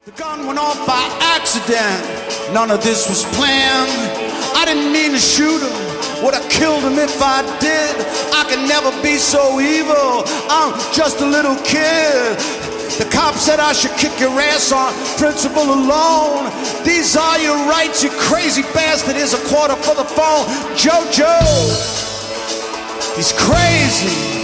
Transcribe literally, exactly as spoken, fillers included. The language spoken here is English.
The gun went off by accident. None of this was planned. I didn't mean to shoot him. Would have killed him if I did. I can never be so evil. I'm just a little kid. The cop said I should kick your ass on principle alone. These are your rights, you crazy bastard. Here's a quarter for the phone. Jojo, he's crazy.